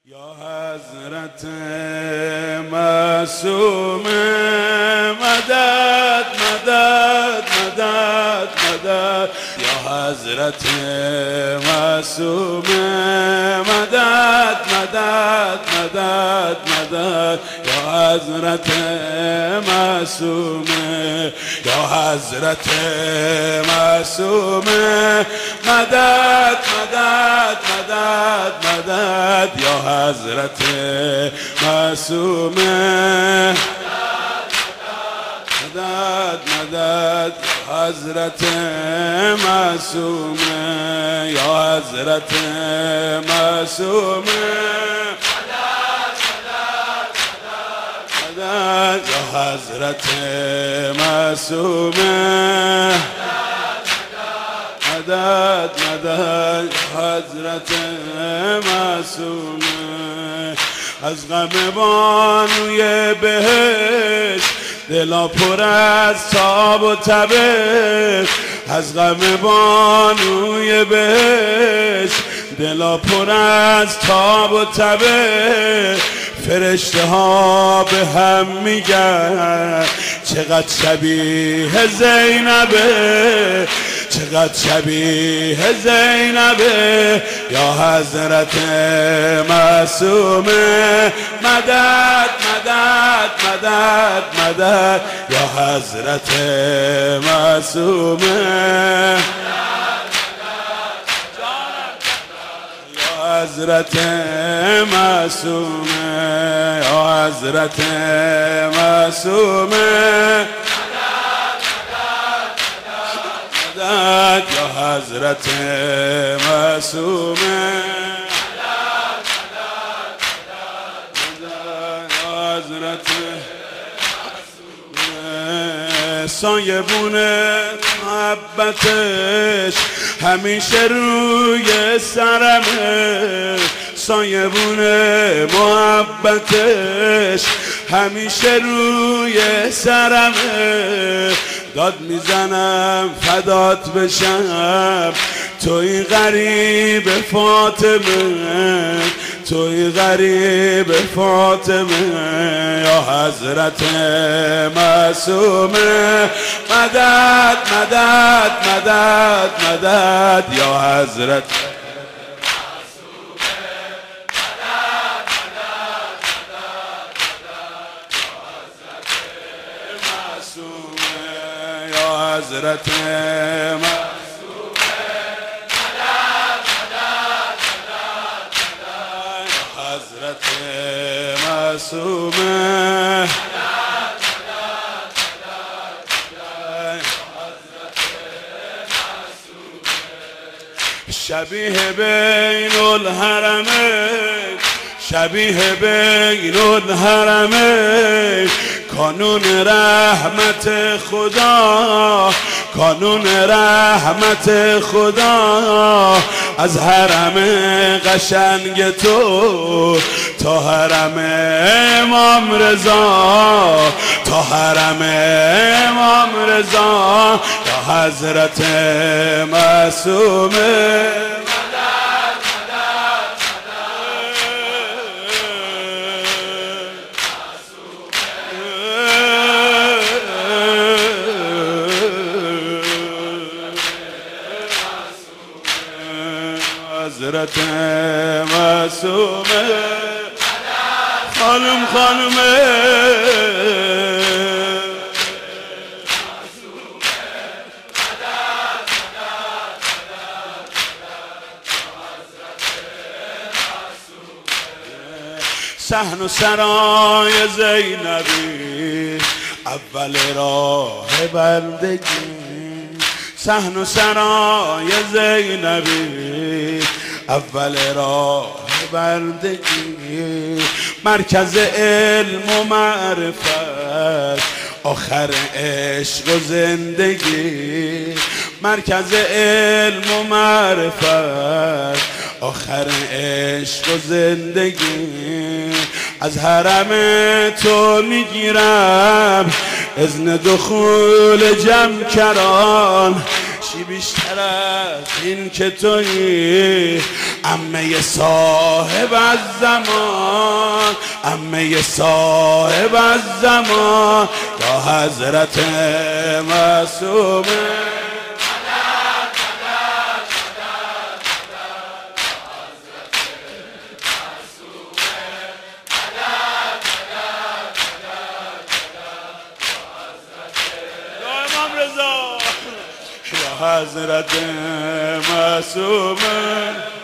یا حضرت معصوم مدد مدد مدد مدد یا حضرت معصوم مدد مدد مدد مدد یا حضرت معصوم یا حضرت معصوم مدد مدد مدد مدد یا حضرت معصوم مدد مدد حضرت معصوم یا حضرت معصوم مدد یا حضرت معصوم مدد مدد حضرت معصوم از غم بانوی بهشت دلا پر از تاب و تبش از غم بانوی بهشت دلا پر از تاب و تبش فرشته ها به هم میگن چقدر شبیه زینبه چقدر شبیه زینبه یا حضرت معصوم مدد مدد مدد مدد یا حضرت معصوم یا حضرت معصوم یا حضرت معصوم یا حضرت معصوم حضرت سایبون محبتش همیشه روی سرمه سایبون محبتش همیشه روی سرمه داد میزنم فدات بشم توی غریب فاطمه توی غریب فاطمه یا حضرت معصوم مدد مدد مدد مدد یا حضرت حضرت معصوم حضرت معصوم شبیه بین الحرمین شبیه بین الحرمین کانون رحمت خدا کانون رحمت خدا از حرم قشنگ تو تا حرم امام رضا تا حرم امام رضا یا حضرت معصوم حضرت معصوم خانم خانمه صحن و سرای زینبی اول راه بندگی صحن و سرای زینبی اول راه بندگی مرکز علم و معرفت آخر عشق و زندگی مرکز علم و معرفت آخر عشق و زندگی از حرم تو میگیرم اذن دخول جمکران چی بیشتر از این که تویی عمه صاحب از زمان، عمه صاحب از زمان، یا حضرت معصومه. یا حضرت معصومه